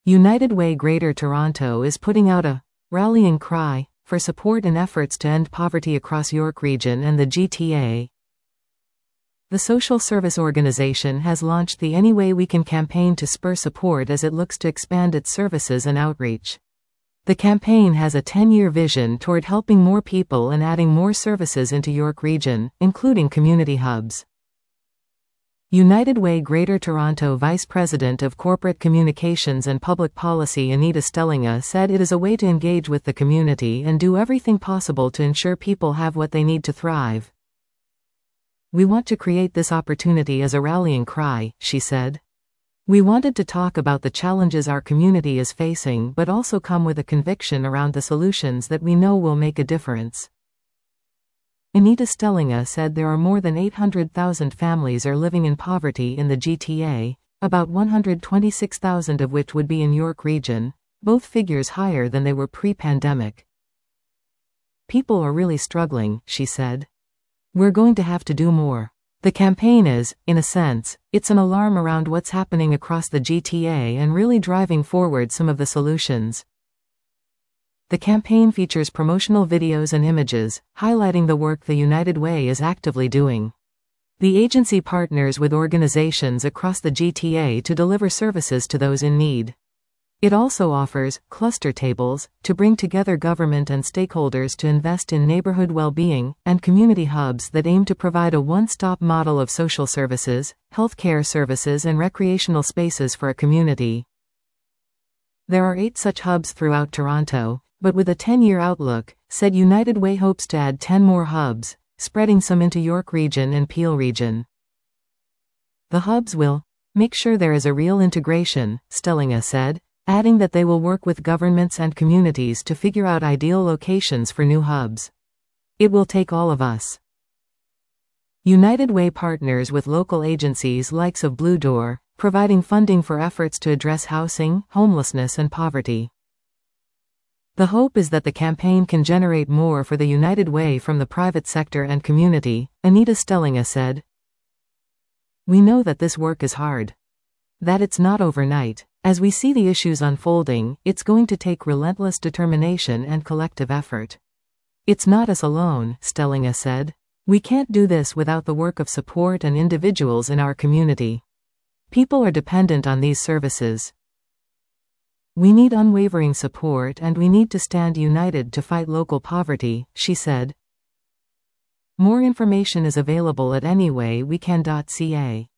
United Way Greater Toronto is putting out a rallying cry for support in efforts to end poverty across York Region and the GTA. The social service organization has launched the Any Way We Can campaign to spur support as it looks to expand its services and outreach. The campaign has a 10-year vision toward helping more people and adding more services into York Region, including community hubs. United Way Greater Toronto Vice President of Corporate Communications and Public Policy Anita Stellinga said it is a way to engage with the community and do everything possible to ensure people have what they need to thrive. We want to create this opportunity as a rallying cry, she said. We wanted to talk about the challenges our community is facing but also come with a conviction around the solutions that we know will make a difference. Anita Stellinga said there are more than 800,000 families are living in poverty in the GTA, about 126,000 of which would be in York Region, both figures higher than they were pre-pandemic. People are really struggling, she said. We're going to have to do more. The campaign is, in a sense, it's an alarm around what's happening across the GTA and really driving forward some of the solutions. The campaign features promotional videos and images, highlighting the work the United Way is actively doing. The agency partners with organizations across the GTA to deliver services to those in need. It also offers cluster tables to bring together government and stakeholders to invest in neighborhood well-being, and community hubs that aim to provide a one-stop model of social services, healthcare services and recreational spaces for a community. There are 8 such hubs throughout Toronto, but with a 10-year outlook, said United Way hopes to add 10 more hubs, spreading some into York Region and Peel Region. The hubs will make sure there is a real integration, Stellinga said, adding that they will work with governments and communities to figure out ideal locations for new hubs. It will take all of us. United Way partners with local agencies likes of Blue Door, providing funding for efforts to address housing, homelessness and poverty. The hope is that the campaign can generate more for the United Way from the private sector and community, Anita Stellinga said. We know that this work is hard. That it's not overnight. As we see the issues unfolding, it's going to take relentless determination and collective effort. It's not us alone, Stellinga said. We can't do this without the work of support and individuals in our community. People are dependent on these services. We need unwavering support and we need to stand united to fight local poverty, she said. More information is available at anywaywecan.ca.